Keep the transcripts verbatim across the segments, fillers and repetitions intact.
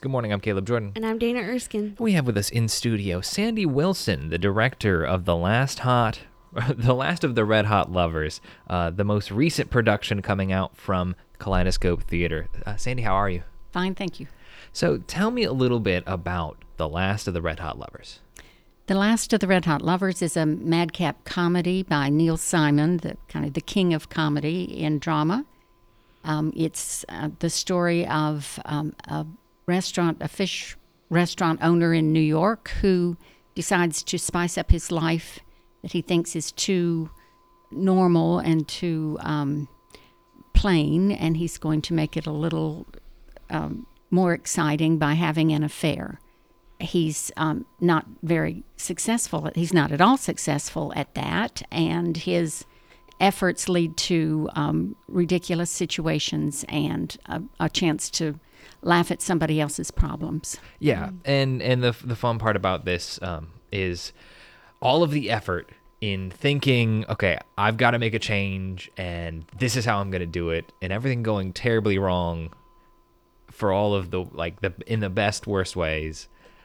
Good morning, I'm Caleb Jordan. And I'm Dana Erskine. We have with us in studio Sandy Wilson, the director of The Last Hot, The Last of the Red Hot Lovers, uh, the most recent production coming out from Kaleidoscope Theater. Uh, Sandy, how are you? Fine, thank you. So tell me a little bit about The Last of the Red Hot Lovers. The Last of the Red Hot Lovers is a madcap comedy by Neil Simon, the kind of the king of comedy in drama. Um, it's uh, the story of um, a restaurant, a fish restaurant owner in New York who decides to spice up his life that he thinks is too normal and too um, plain, and he's going to make it a little um, more exciting by having an affair. He's um, not very successful. He's not at all successful at that, and his efforts lead to um, ridiculous situations and a, a chance to laugh at somebody else's problems. Yeah, and and the the fun part about this um, is all of the effort in thinking, okay, I've got to make a change, and this is how I'm going to do it, and everything going terribly wrong for all of the like the in the best worst ways.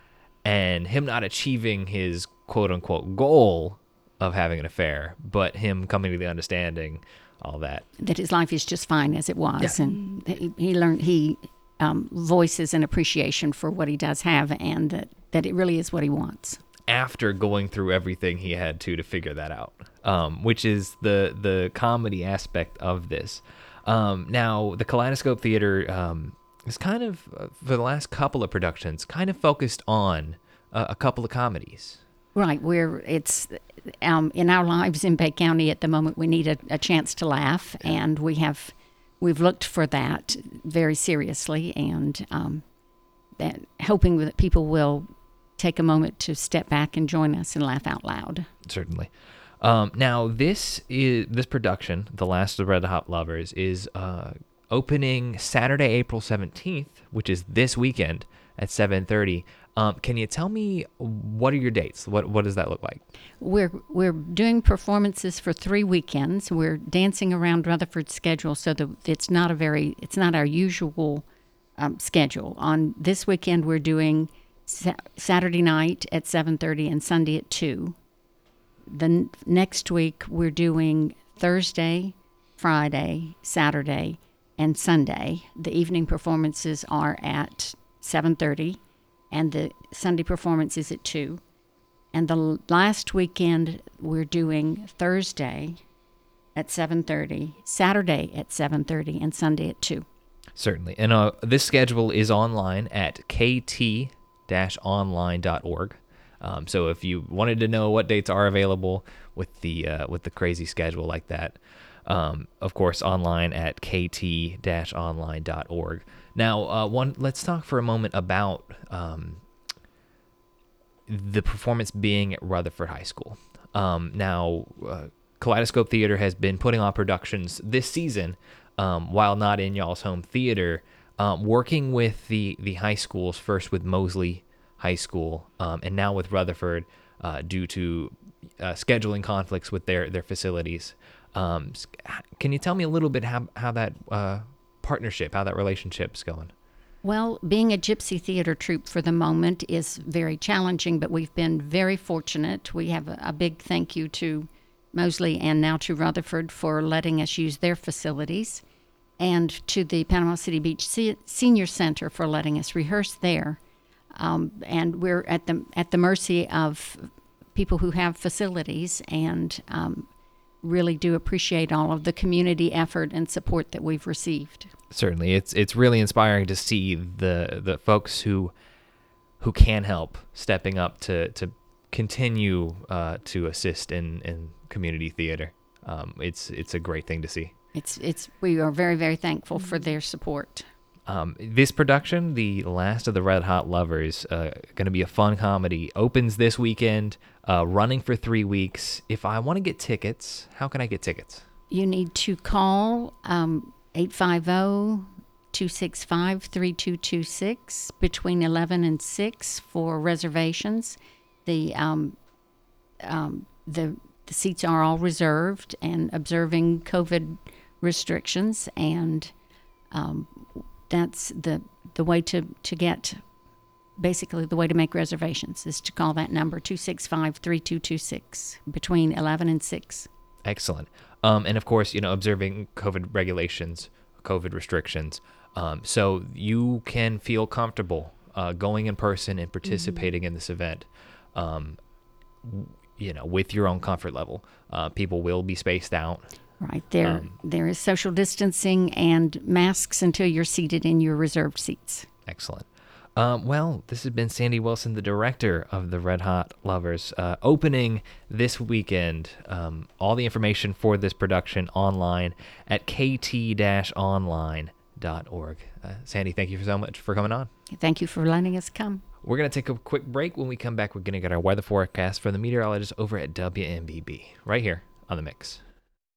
And him not achieving his quote-unquote goal of having an affair, but him coming to the understanding, all that. That his life is just fine as it was. Yeah. And he, he learned, he um, voices an appreciation for what he does have, and that, that it really is what he wants. After going through everything he had to to figure that out, um, which is the, the comedy aspect of this. Um, now, the Kaleidoscope Theater... Um, It's kind of, uh, for the last couple of productions, kind of focused on uh, a couple of comedies. Right, where it's um, in our lives in Bay County at the moment, we need a, a chance to laugh, and we have we've looked for that very seriously, and um, that, hoping that people will take a moment to step back and join us and laugh out loud. Certainly. Um, now, this is this production, The Last of the Red Hot Lovers, is uh, opening Saturday, April seventeenth, which is this weekend at seven thirty. Um, can you tell me what are your dates? What what does that look like? We're we're doing performances for three weekends. We're dancing around Rutherford's schedule so that it's not a very it's not our usual um, schedule. On this weekend, we're doing sa- Saturday night at seven thirty and Sunday at two. The n- next week, we're doing Thursday, Friday, Saturday, and Sunday. The evening performances are at seven thirty, and the Sunday performance is at two. And the l- last weekend, we're doing Thursday at seven thirty, Saturday at seven thirty, and Sunday at two. Certainly. And uh, this schedule is online at k t dash online dot org. Um, so if you wanted to know what dates are available with the uh, with the crazy schedule like that, Um, of course, online at k t dash online dot org. Now, uh, one, let's talk for a moment about um, the performance being at Rutherford High School. Um, now, uh, Kaleidoscope Theater has been putting on productions this season, um, while not in y'all's home theater, um, working with the, the high schools, first with Mosley High School, um, and now with Rutherford, uh, due to uh, scheduling conflicts with their, their facilities. Um, can you tell me a little bit how how that uh, partnership, how that relationship's going? Well, being a gypsy theater troupe for the moment is very challenging, but we've been very fortunate. We have a, a big thank you to Mosley and now to Rutherford for letting us use their facilities, and to the Panama City Beach Se- Senior Center for letting us rehearse there. Um, and we're at the at the mercy of people who have facilities, and um, really do appreciate all of the community effort and support that we've received. Certainly, it's it's really inspiring to see the the folks who who can help stepping up to to continue uh, to assist in, in community theater. Um, it's it's a great thing to see. It's it's we are very very thankful for their support. Um, this production, The Last of the Red Hot Lovers, uh, going to be a fun comedy. Opens this weekend, uh, running for three weeks. If I want to get tickets, how can I get tickets? You need to call um, eight five zero, two six five, three two two six between eleven and six for reservations. The um, um, the the seats are all reserved and observing COVID restrictions, and um, that's the the way to, to get basically the way to make reservations is to call that number two six five, three two two six between eleven and six. Excellent. Um, and of course, you know, observing COVID regulations, COVID restrictions. Um, so you can feel comfortable uh, going in person and participating mm-hmm. in this event, um, you know, with your own comfort level. Uh, people will be spaced out. Right. There, um, there is social distancing and masks until you're seated in your reserved seats. Excellent. Um, well, this has been Sandy Wilson, the director of the Red Hot Lovers, uh, opening this weekend. Um, all the information for this production online at k t dash online dot org. Uh, Sandy, thank you so much for coming on. Thank you for letting us come. We're going to take a quick break. When we come back, we're going to get our weather forecast from the meteorologist over at W M B B right here on The Mix.